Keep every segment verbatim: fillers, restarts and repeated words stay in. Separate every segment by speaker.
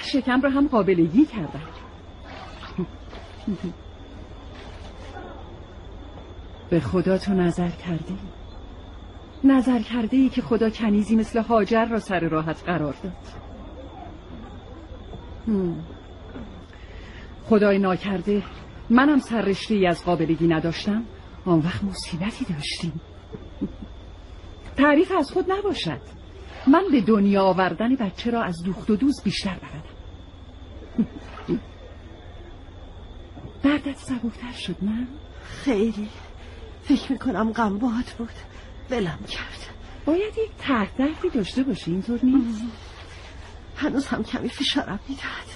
Speaker 1: شکم رو هم قابلگی کردن. به خدا تو نظر کردی؟ نظر کرده ای که خدا کنیزی مثل هاجر را سر راحت قرار داد؟ خدای ناکرده منم سر رشته ای از قابلگی نداشتم، آن وقت مصیبتی داشتیم. تعریف از خود نباشد، من به دنیا آوردن بچه را از دوخت و دوز بیشتر بردم. دردت سبکتر شد نه؟
Speaker 2: خیلی. فکر میکنم غمباد بود، ولم کرد.
Speaker 1: باید یک ته دردی داشته باشی، اینطور نیست؟
Speaker 2: هنوز هم کمی فشارم میدهد.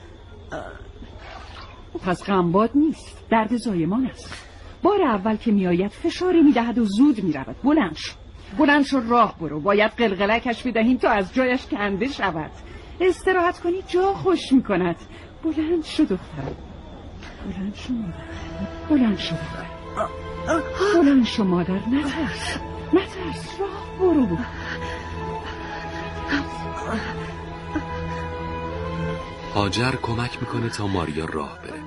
Speaker 1: پس غمباد نیست، درد زایمان است. بار اول که میآید فشاری میدهد و زود میرود. بلند شو، بلند شو راه برو. باید قلقلکش بدهیم تا از جایش کنده شود. استراحت کنی جا خوش میکند. بلند شو دخترم، بلند شو مادر، بلند شو دخترم، بلند شو مادر. نترس، نترس، راه برو.
Speaker 3: هاجر کمک میکنه تا ماریا راه بره.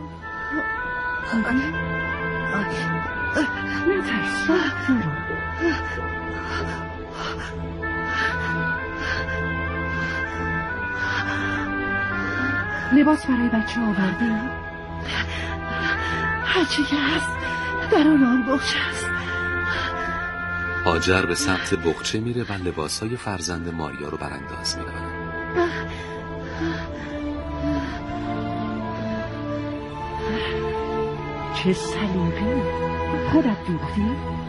Speaker 1: نترس، راه برو. لباس برای بچه آورده؟
Speaker 2: هرچی که هست در آن آن بخچه است.
Speaker 3: هاجر به سمت بخچه میره و لباسهای فرزند ماریا رو برانداز میکنه.
Speaker 1: چه سلیقه‌ای، خودت دوختی؟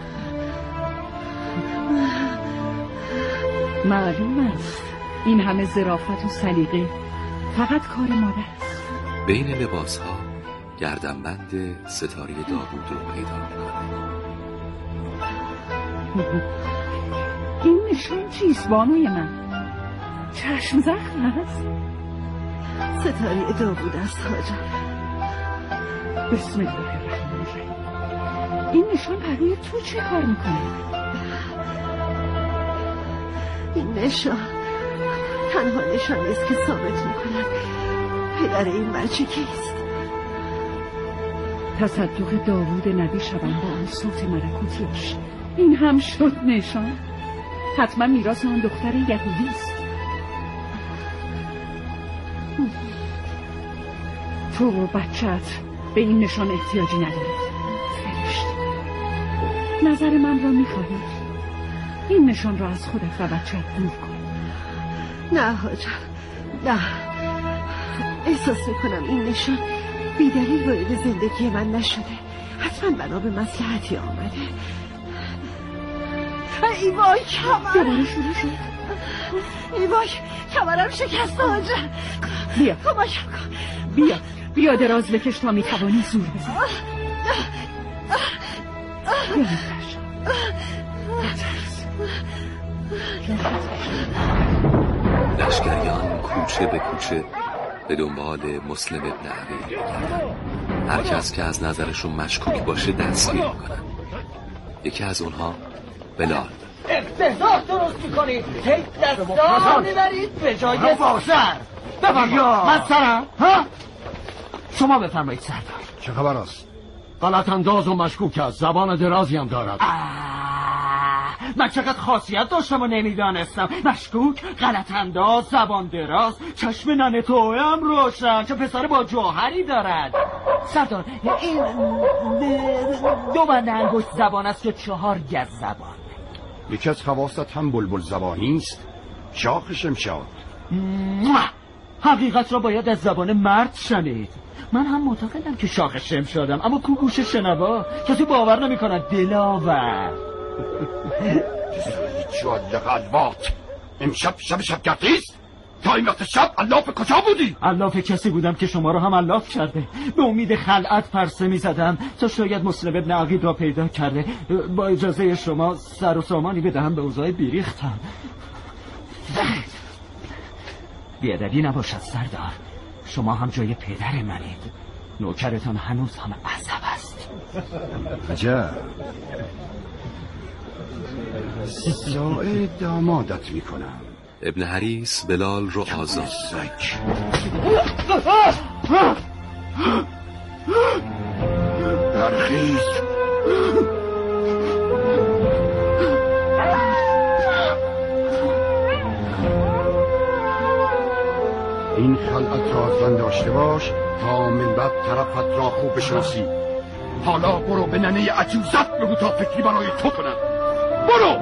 Speaker 1: معلوم است این همه ظرافت و سلیقه فقط کار مادر است.
Speaker 3: بین لباسها گردنبند ستاره داوود رو پیدا میکنه.
Speaker 1: این نشان چیست بانوی من؟ چشم زخم است؟
Speaker 2: ستاره داوود است هاجر.
Speaker 1: بسم الله الرحمن الرحیم. این نشان برای تو چه کار میکنه؟
Speaker 2: این نشان تنها نشانی است که ثابت میکند پدر این بچه کیست.
Speaker 1: تصدق داوود نبی شبان با آن صوت ملکوتیش. این هم شد نشان. حتما میراث آن دختر یهودی است. تو و بچت به این نشان احتیاجی ندارید. فرشت، نظر من را میخواهی؟ این نشان را از خودت و بچت دور کن.
Speaker 2: نه هاجر، نه. احساس میکنم این نشان بیدلیل وارد زندگی من نشده. حتما بنا به مصلحتی آمده. ای وای کمرم.
Speaker 1: دوباره شروع شد.
Speaker 2: ای وای کمرم شکست هاجر.
Speaker 1: بیا
Speaker 2: کمکم کن.
Speaker 1: بیا بیا دراز بکش تا میتوانی زور بزن. بیا نترس، نترس.
Speaker 3: لشکریان کوچه به کوچه به دنبال مسلم ابن عقیل میگردن. هر کس که از نظرشون مشکوک باشه دستگیر میکنن. یکی از اونها بلال.
Speaker 4: افتضاح درست میکنید، هی دستا میبرید به جای باسر. بفرمایید من سرم. ها شما بفرمایید سردار.
Speaker 5: چه خبر است؟
Speaker 4: غلط انداز و مشکوک است، زبان درازی هم دارد. من چقدر خاصیت داشتم و نمیدانستم. مشکوک، غلط انداز، زبان دراز، چشم ننه توه هم روشن، چه پسر با جوهری دارد. سردار این دو بند انگشت زبان است که چهار گز زبان.
Speaker 5: یکی از خواستت هم بلبل زبانی است. شاخ شمشاد.
Speaker 4: حقیقت را باید از زبان مرد شنید. من هم معتقدم که شاخ شمشادم، اما کو گوش شنوا. کسی باور نمی کند. دلاور
Speaker 5: جواله غلوات. امشب شب شبگردی است. تا این وقت شب الاف کجا بودی؟
Speaker 4: الاف کسی بودم که شما را هم الاف کرده. به امید خلعت پرسه می زدم تا شاید مسلم ابن عقیل را پیدا کرده. با اجازه شما سر و سامانی بدهم به اوضاع بیریختم. بیادبی نباشد سردار، شما هم جای پدر منید. نوکرتان هنوز هم عصب است.
Speaker 5: عجب. سایه دامادت میکنم.
Speaker 3: ابن حریس بلال رو آزاد.
Speaker 5: این خلعت را از من داشته باش تا من بعد طرفت را خوب بشناسی. حالا برو به ننه عجوزت بگو تا فکری برای تو کنم. برو.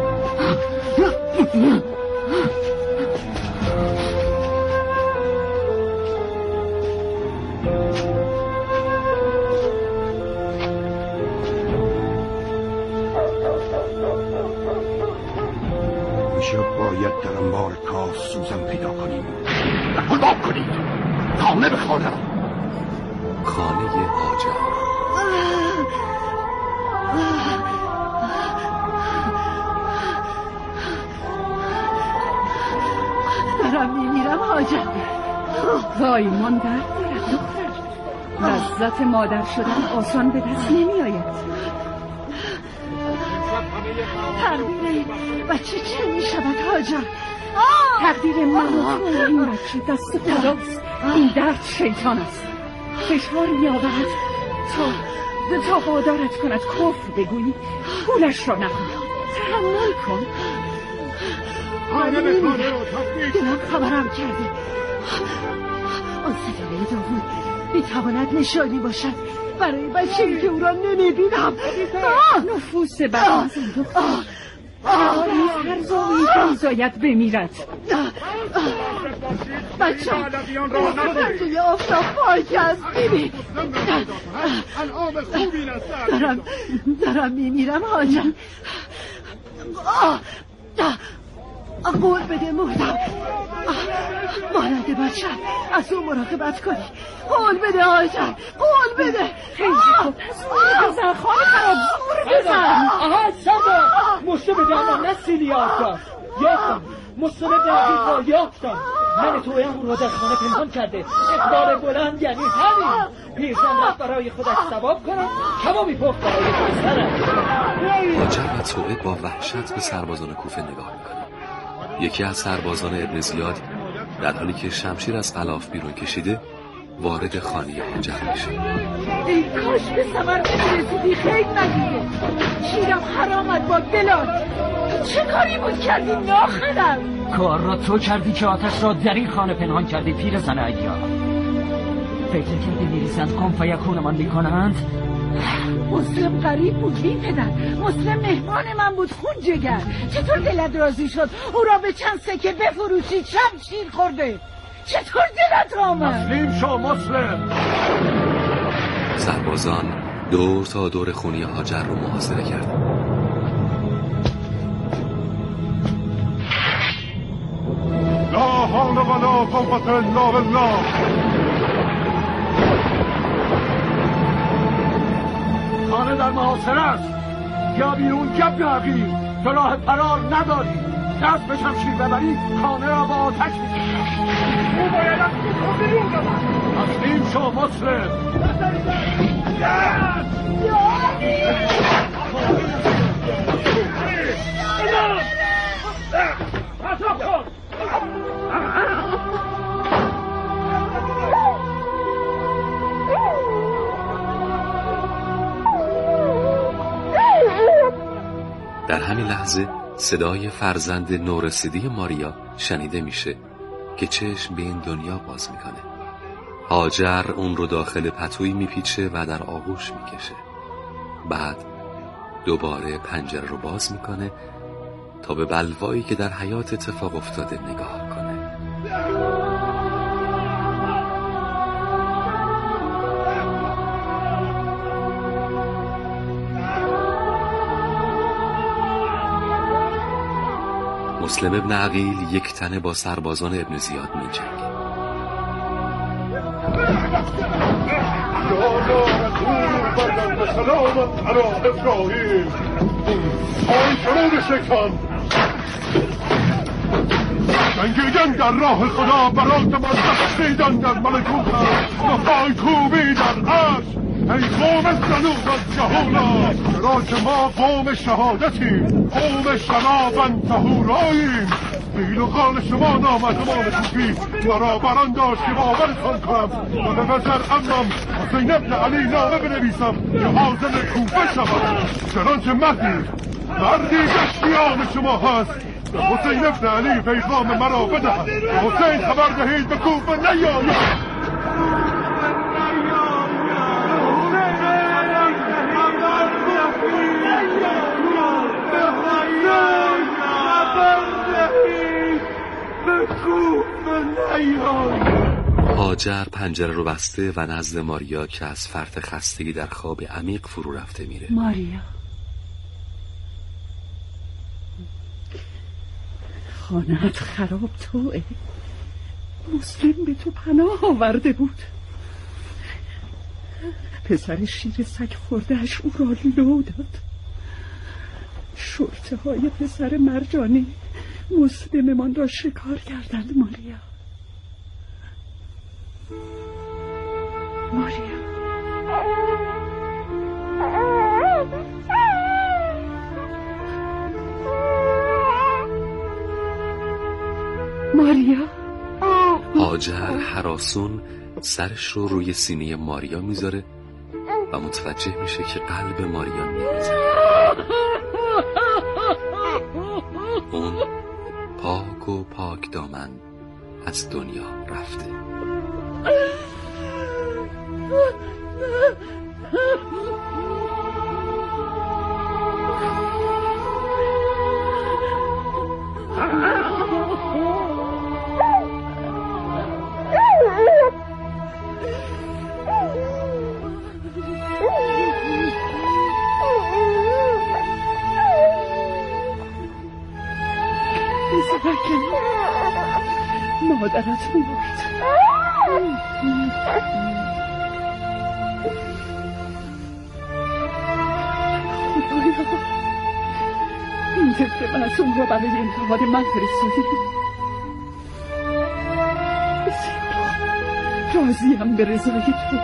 Speaker 5: میشه باید در انبار کاس سوزن پیدا کنیم و گلباب کنیم. خانه به خانه را.
Speaker 3: خانه هاجر.
Speaker 2: دارم میمیرم هاجر.
Speaker 1: وای من درد دارد دختر. لذت مادر شدن آسان به دست نمی آید.
Speaker 2: تقدیر بچه چه می شود هاجر؟
Speaker 1: تقدیر من و تو این بچه دست خداست. این درد شیطان است. فشار می آورد تا تا وادارت کند کفر بگویی. پولش را نخون. تحمل کن.
Speaker 2: دلم خبرم کرده آن ستاره داوود میتواند نشانی باشد برای بچه‌ای که او را نمیبینم.
Speaker 1: نفوس بدنزن دختر. آری هر زاویی که میزاید بمیرد.
Speaker 2: بچه پرده آفتاب پاک است. ببین دارم دارم میمیرم هاجر. قول بده مردم مانند بچه از اون مراقبت کنی. قول بده هاجر. قول بده.
Speaker 1: خیلی پس بزن خانه خراب زور بزن.
Speaker 4: آها سنده مشته به جانم نسیلی آفتا یافتم. مصطفی دقیق را یافتم. من تویم رو در خانه پنهان کرده. اقبال بلند یعنی همین. پیرزن رفت برای خودش ثواب کنم کبابی پخت برای پسرم.
Speaker 3: هاجر و توئه با وحشت به سربازان کوفه نگاه میکنه. یکی از سربازان ابن زیاد در حالی که شمشیر از غلاف بیرون کشیده وارد خانه هاجر میشه.
Speaker 2: ای کاش به ثمر نمیرسیدی. خیلی نگیره شیرم حرامت با دلات. چه کاری بود کردی ناخدم؟
Speaker 4: کار را تو کردی که آتش را در این خانه پنهان کردی پیرزن عیار. فکر کردی میریزند کن فیکونمان میکنند.
Speaker 2: مسلم غریب بود بی پدر. مسلم مهمان من بود خون جگر. چطور دلت راضی شد او را به چند سکه بفروشی؟ شمشیر خورده. چطور دلت آمد؟
Speaker 5: تسلیم شو مسلم.
Speaker 3: سربازان دور تا دور خونه هاجر رو محاصره کردند.
Speaker 5: لا حول ولا قوة الا بالله. خانه در محاصره است. یا بیرون جب عقیل تو راه فرار نداری. دست به شمشیر ببری خانه را با آتش می‌کشم. او باید از تو بیرون ببر. تسلیم شو مسلم.
Speaker 3: در همین لحظه صدای فرزند نورسیدی ماریا شنیده میشه که چشم به این دنیا باز میکنه. هاجر اون رو داخل پتویی میپیچه و در آغوش میکشه. بعد دوباره پنجره رو باز میکنه تا به بلوایی که در حیات اتفاق افتاده نگاه کنه. مسلم ابن عقیل یک تنه با سربازان ابن زیاد می جنگه.
Speaker 5: جنگیدن در راه خدا برات ما دستیدن در ملکوت و پای کوبیدن عرش. ای قوم زنود از جهونا چرا که ما قوم شهادتیم، قوم شنابن تهوراییم. بیل و قال شما نامزمان کوفی مرا بران داشت که باورتان کنم و به نظر امام حسین ابن علی نامه بنویسم که حاضر کوفه شود. چنانچه مردی مردی دشتیان شما هست به حسین ابن علی پیغام مرا بدهد حسین خبر دهید به کوفه نیاید.
Speaker 3: هاجر پنجره رو بسته و نزد ماریا که از فرط خستگی در خواب عمیق فرو رفته میره.
Speaker 1: ماریا، خانه‌ات خراب توئه. مسلم به تو پناه آورده بود. پسر شیر سگ خوردهش او را لو داد. شرطه های پسر مرجانی مسلممان را شکار کردند. ماریا، ماریا، ماریا.
Speaker 3: هاجر هراسون سرش رو روی سینه ماریا میذاره و متوجه میشه که قلب ماریا میریزه. اون پاک و پاک دامن از دنیا رفته.
Speaker 1: مادرت مرد. خدایا، این طفل معصوم را برای امتحان من فرستادی. بسیار راضیم به رضای تو.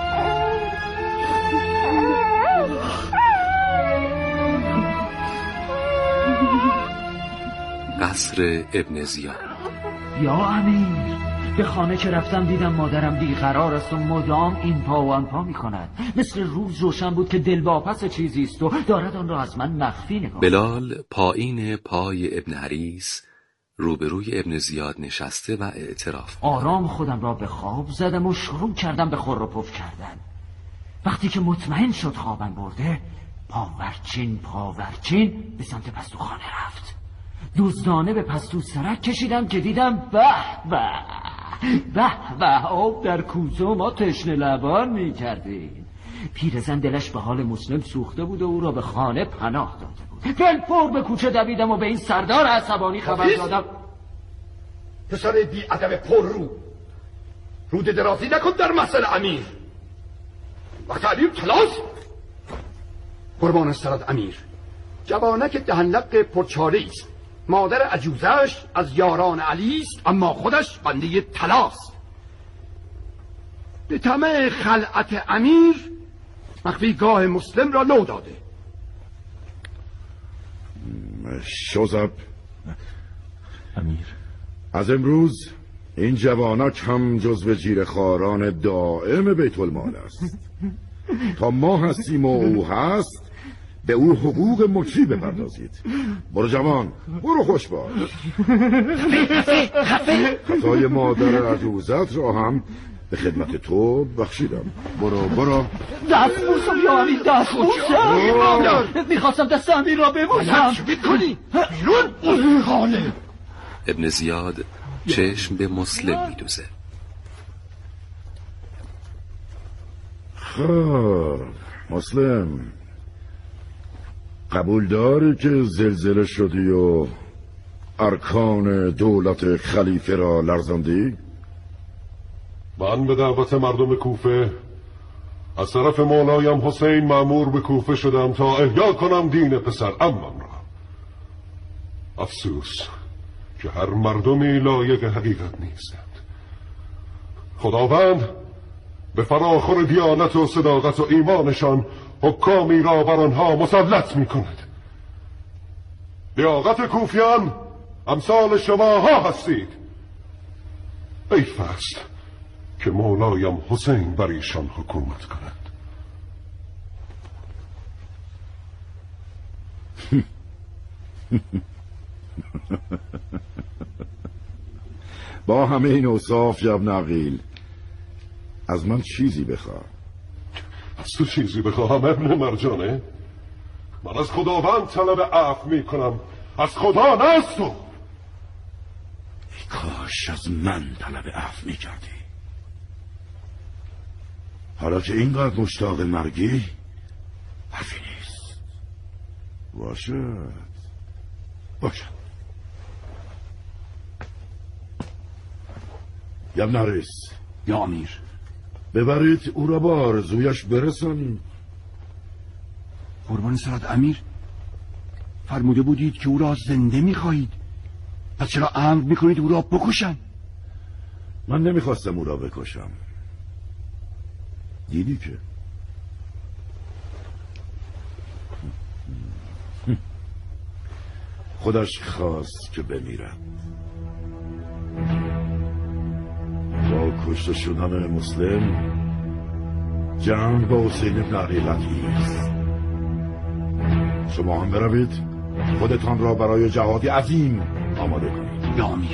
Speaker 3: قصر ابن زیاد.
Speaker 4: یا امیر، به خانه که رفتم دیدم مادرم بیقرار است و مدام این پا و آن پا می کند. مثل روز روشن بود که دل واپس چیزی است و دارد آن را از من مخفی نگاه.
Speaker 3: بلال پایین پای ابن حریس روبروی ابن زیاد نشسته و اعتراف.
Speaker 4: آرام خودم را به خواب زدم و شروع کردم به خور و پف کردن. وقتی که مطمئن شد خوابم برده، پاورچین پاورچین به سمت پستوخانه رفت. دزدانه به پستو سرک کشیدم که دیدم به به به به آب در کوزه و ما تشنه لبان می کردیم. پیرزن دلش به حال مسلم سوخته بود و او را به خانه پناه داده بود. دل پر به کوچه دویدم و به این سردار عصبانی خبر دادم.
Speaker 6: پسر بی ادب پر رو رود درازی نکن در مسئله امیر. وقت علیم تلاس قربان سرد امیر. جوانک دهنلق پرچاره است. مادر عجوزش از یاران علی است، اما خودش بنده طلاست. به طمع خلعت امیر مخفی گاه مسلم را لو داده.
Speaker 5: شوزب امیر، از امروز این جوانک هم جزو جیره‌خواران دائم بیت المال است. تا ما هستیم و او هست به او حقوق مکفی بپردازید. برو جوان، برو خوش باش. خطای مادر عجوزت را هم به خدمت تو بخشیدم. برو برو.
Speaker 4: دست بوسم یا امیر، دست بوسم. میخواستم دست امیر را ببوسم.
Speaker 6: چی کنی؟ بیرون خانه.
Speaker 3: ابن زیاد چشم به مسلم میدوزه.
Speaker 5: خب مسلم، قبول داری که زلزله شدی و ارکان دولت خلیفه را لرزاندی؟
Speaker 7: من به دعوت مردم کوفه از طرف مولایم حسین مأمور به کوفه شدم تا احیا کنم دین پسر عمم را. افسوس که هر مردمی لایق حقیقت نیستند. خداوند به فراخور دیانت و صداقت و ایمانشان حکامی را بر آنها مسلط می کند. لیاقت کوفیان امثال شماها هستید. حیف است که مولایم حسین بر ایشان حکومت کند.
Speaker 8: با همه این اوصاف جب نقیل، از من چیزی بخواه.
Speaker 7: از تو چیزی بخواهم ابن مرجانه؟ من از خداوند طلب عفو می کنم، از خدا نه از تو.
Speaker 8: کاش از من طلب عفو می کردی. حالا که اینقدر مشتاق مرگی، حرفی نیست. باشد باشد. یم نرس.
Speaker 6: یا امیر.
Speaker 8: ببرید او را با آرزویش برسانید.
Speaker 6: قربان سرت امیر، فرموده بودید که او را زنده میخواهید، پس چرا امر میکنید او را بکشن؟
Speaker 8: من نمیخواستم او را بکشم. دیدی که خودش خواست که بمیرد. با کشته شدن مسلم جنگ با حسین ابن علی قطعی است. شما هم بروید خودتان را برای جهادی عظیم آماده کنید.
Speaker 6: یا امیر.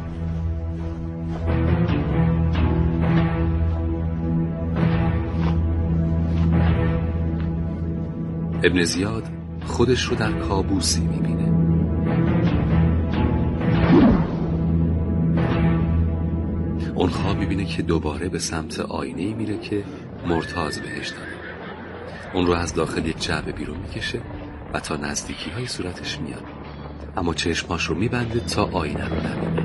Speaker 3: ابن زیاد خودش رو در کابوسی میبینه. اون خواب میبینه که دوباره به سمت آینه میره که مرتاض بهش داره. اون رو از داخل یک جعبه بیرون میکشه و تا نزدیکی های صورتش میاد، اما چشماش رو میبنده تا آینه رو نبینه.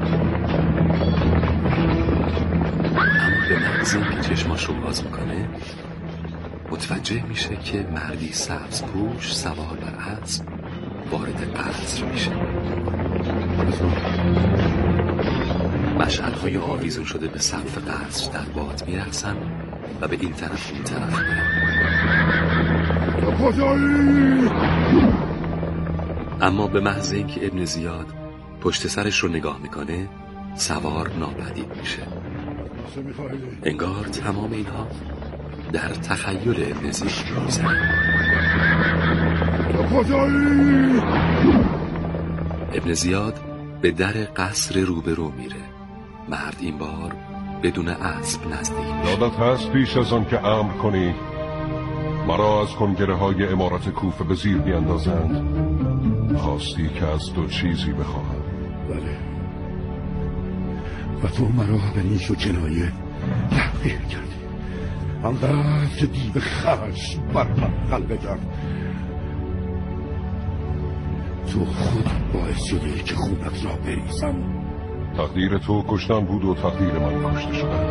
Speaker 3: اما به محض اینکه چشماش رو باز میکنه متوجه میشه که مردی سبز پوش سوار بر اسب وارد قصر میشه. مشعل‌های آویزون شده به سقف قصر در باد میرقصن و به این طرف اون طرف میرن. اما به محض اینکه ابن زیاد پشت سرش رو نگاه میکنه سوار ناپدید میشه. انگار تمام اینها در تخیل ابن زیاد میزنه. ابن زیاد به در قصر روبرو میره. مرد این بار بدون اسب نزدیک میشه.
Speaker 7: یادت هست پیش از آن که امر کنی مرا از کنگره های امارت کوفه به زیر بیندازند، خواستی که از دو چیزی بخواهم.
Speaker 8: بله، و تو مرا به نیش و جنایه تحقیر کردی، آنقدر که دیو خشم بر من غلبه کرد. تو خود باعث شده که خونت را بریزم.
Speaker 7: تقدیر تو کشتن بود و تقدیر من کشته شدن.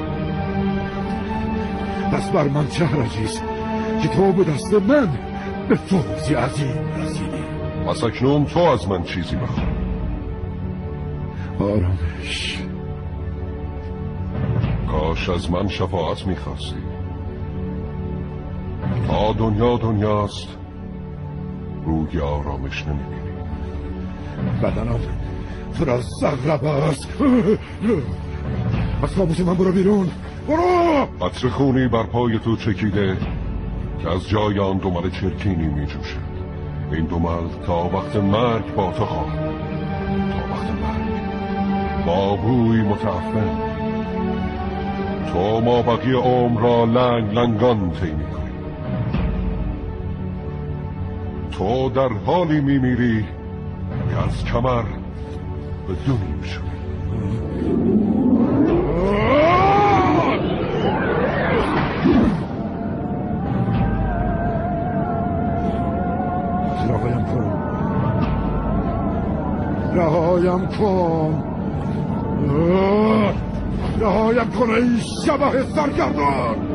Speaker 8: پس بر من چه حرجیست که تو به دست من به فوزی عظیم رسیدی.
Speaker 7: پس اکنون تو از من چیزی بخواه.
Speaker 8: آرامش.
Speaker 7: کاش از من شفاعت میخواستی. تا دنیا دنیاست روی آرامش نمیبینی.
Speaker 8: بدنم پر از زغربه است. از کابوس من برو بیرون، برو.
Speaker 7: قطر خونی بر پای تو چکیده که از جای آن دمل چرکینی میجوشد. این دمل تا وقت مرگ با تو خواهد، تا وقت مرگ با بوی متعفن. تو ما بقیه عمر را لنگ لنگان طی می‌کنی. تو در حالی میمیری که از کمر به دو نیم شد.
Speaker 8: رهایم کن، رهایم کن، رهایم کن ای شبح سرگردان.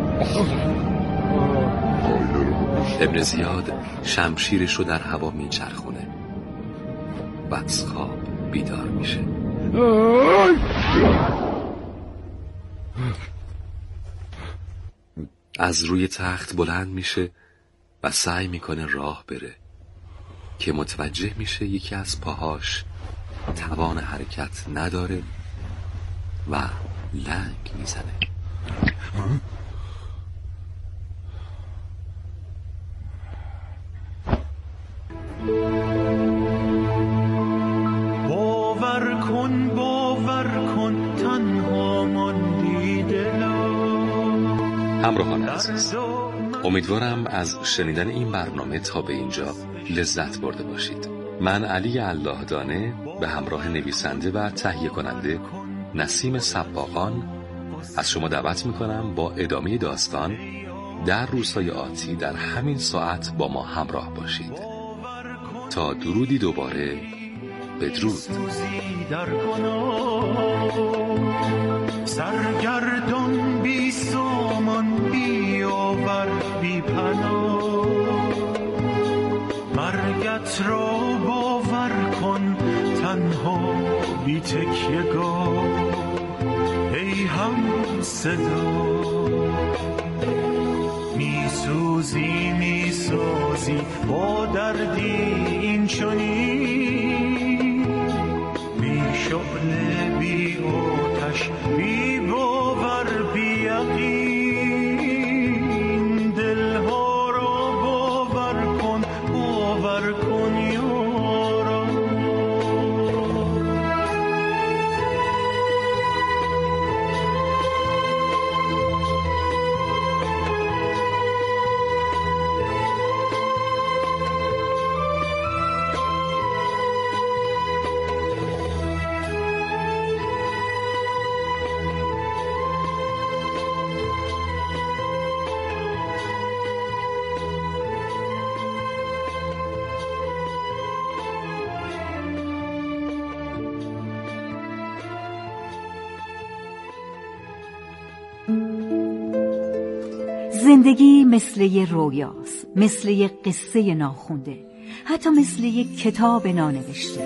Speaker 3: ابن زیاد شمشیرش رو در هوا میچرخونه و از خواب بیدار میشه. از روی تخت بلند میشه و سعی میکنه راه بره که متوجه میشه یکی از پاهاش توان حرکت نداره و لنگ میزنه. همراهان عزیز، امیدوارم از شنیدن این برنامه تا به اینجا لذت برده باشید. من علی الله دانه به همراه نویسنده و تهیه کننده نسیم سباقان از شما دعوت میکنم با ادامه داستان در روزهای آتی در همین ساعت با ما همراه باشید. تا درودی دوباره، بدرود.
Speaker 9: سرگردان بی سامان بی آور بی پناه، مرگت را باور کن تنها بی تکیه‌گاه. ای هم صدا می سوزی می سازی با دردی این چنین، بی شعله بی آتش بی باور بی یقین، دلها را باور کن باور کن یارا.
Speaker 10: زندگی مثل یه رویاست، مثل یه قصه ناخونده، حتی مثل یه کتاب نانوشته.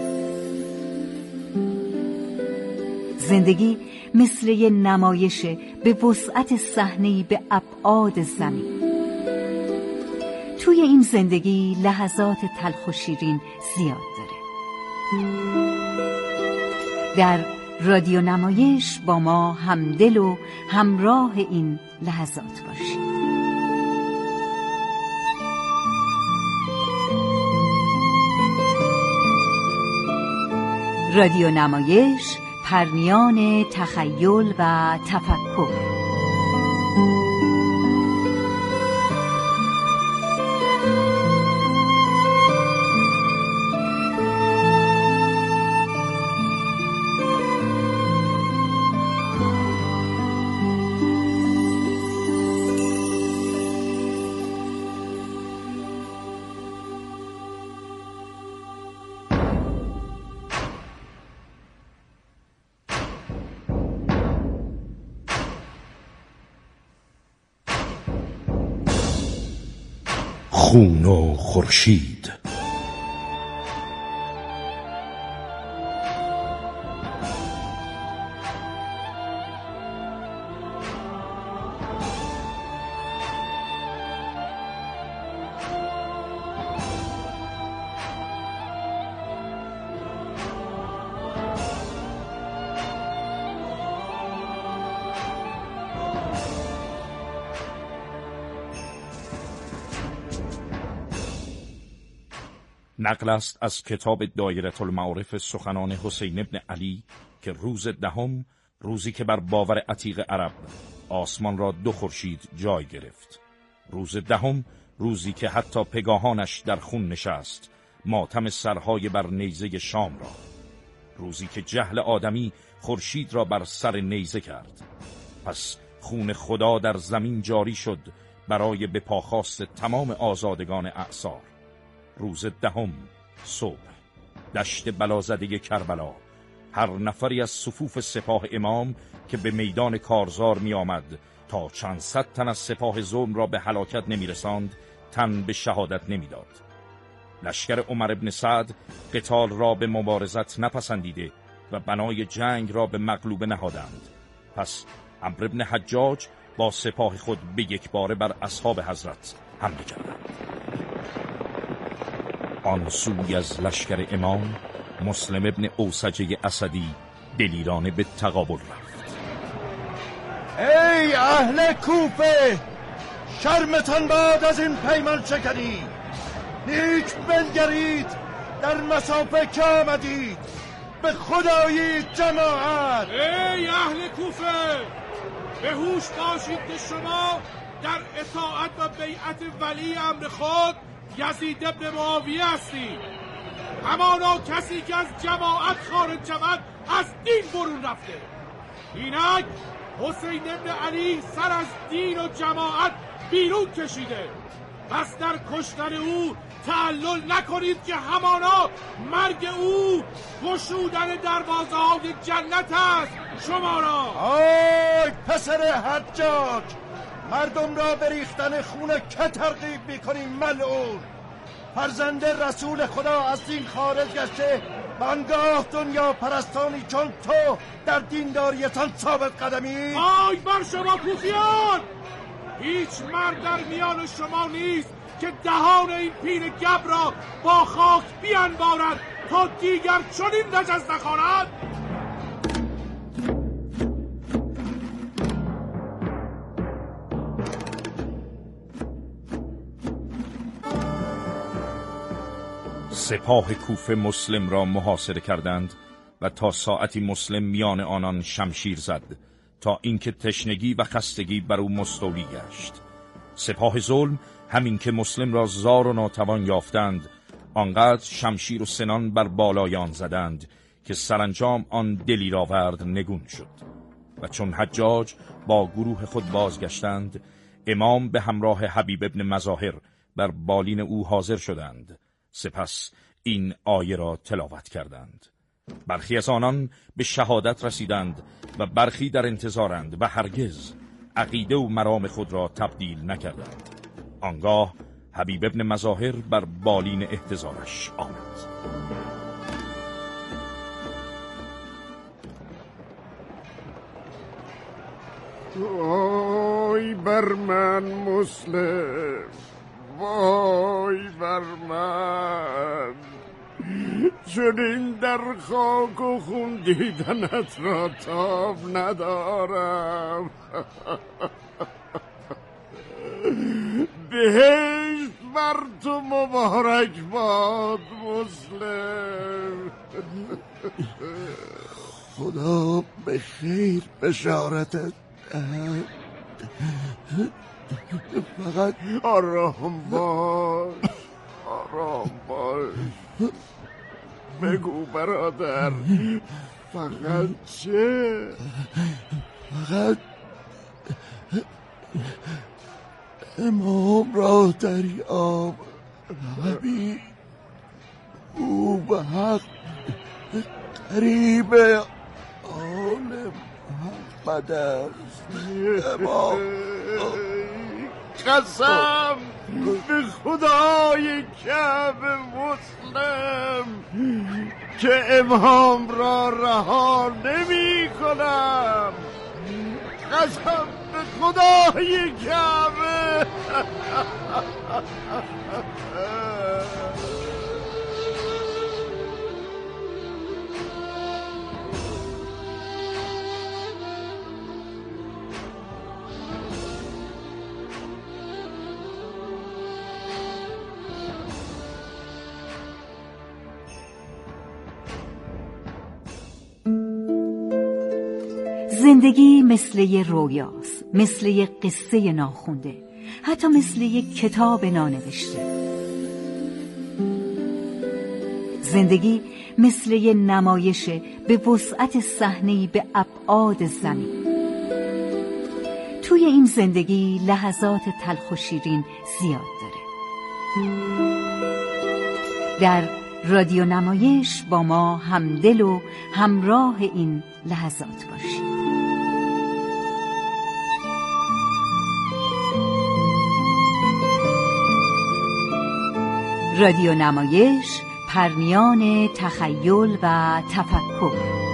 Speaker 10: زندگی مثل یه نمایشه به وسعت صحنه‌ای به ابعاد زمین. توی این زندگی لحظات تلخ و شیرین زیاد داره. در رادیو نمایش با ما همدل و همراه این لحظات باشید. رادیو نمایش، پرمیان تخیل و تفکر.
Speaker 8: خون و خورشید.
Speaker 11: نقل است از کتاب دایره المعارف سخنان حسین ابن علی که روز دهم، روزی که بر باور عتیق عرب آسمان را دو خورشید جای گرفت، روز دهم، روزی که حتی پگاهانش در خون نشست، ماتم سرهای بر نیزه شام را، روزی که جهل آدمی خورشید را بر سر نیزه کرد. پس خون خدا در زمین جاری شد برای به پاخواست تمام آزادگان اعصار. روز دهم، صبح، دشت بلازده کربلا، هر نفری از صفوف سپاه امام که به میدان کارزار می آمد تا چند صد تن از سپاه ظلم را به هلاکت نمی رساند، تن به شهادت نمی داد. لشکر عمر ابن سعد قتال را به مبارزت نپسندیده و بنای جنگ را به مغلوبه نهادند. پس عمرو ابن حجاج با سپاه خود به یک باره بر اصحاب حضرت حمله کردند. آن سوی از لشکر امام مسلم ابن اوسجه اسدی دلیرانه به تقابل رفت.
Speaker 5: ای اهل کوفه، شرمتان باد از این پیمان چکنی. نیک بنگرید، در مسافه که آمدید، به خدایی جماعت.
Speaker 12: ای اهل کوفه، به هوش باشید که شما
Speaker 5: در اطاعت و بیعت ولی امر خود یزید ابن معاویه هستید. همانا کسی که از جماعت خارج شود از دین برون رفته. اینک حسین ابن علی سر از دین و جماعت بیرون کشیده. پس در کشتن او تعلل نکنید که همانا مرگ او گشودن دروازه های جنت است. شما را
Speaker 12: آی پسر حجاج، مردم را به ریختن خون که ترغیب میکنیم ملعون؟ فرزند رسول خدا از دین خارج گشته و آنگاه دنیا پرستانی چون تو در دینداریتان ثابت قدمی؟
Speaker 5: آی بر شما کوفیان، هیچ مرد در میان شما نیست که دهان این پیر گبر را با خاک بیانبارد تا دیگر چنین نجس نخواند.
Speaker 11: سپاه کوفه مسلم را محاصره کردند و تا ساعتی مسلم میان آنان شمشیر زد تا اینکه تشنگی و خستگی بر او مستولی گشت. سپاه ظلم همین که مسلم را زار و ناتوان یافتند، آنقدر شمشیر و سنان بر بالای آن زدند که سرانجام آن دلیر آورد نگون شد. و چون حجاج با گروه خود بازگشتند، امام به همراه حبیب ابن مظاهر بر بالین او حاضر شدند. سپس این آیه را تلاوت کردند. برخی از آنان به شهادت رسیدند و برخی در انتظارند و هرگز عقیده و مرام خود را تبدیل نکردند. آنگاه حبیب ابن مظاهر بر بالین احتضارش آمد.
Speaker 8: وای بر من مسلم، وای بر من، چون این در خاک و خون دیدنت را تاب ندارم. بهشت بر تو مبارک باد مسلم. خدا به خیر بشارتت دهد. فقط آرام باش، آرام باش. بگو برادر، فقط چه؟ فقط امام را دریاب روی، او به حق قریب آل محمد است. امام قسم به خدای کعبه مسلم که امام را رها نمی کنم. قسم به خدای کعبه.
Speaker 10: زندگی مثل یه رویاست، مثل یه قصه ناخونده، حتی مثل یه کتاب نانوشته. زندگی مثل یه نمایشه به وسعت صحنه‌ای به ابعاد زمین. توی این زندگی لحظات تلخ و شیرین زیاد داره. در رادیو نمایش با ما همدل و همراه این لحظات باشید. رادیو نمایش، پرمیان تخیل و تفکر.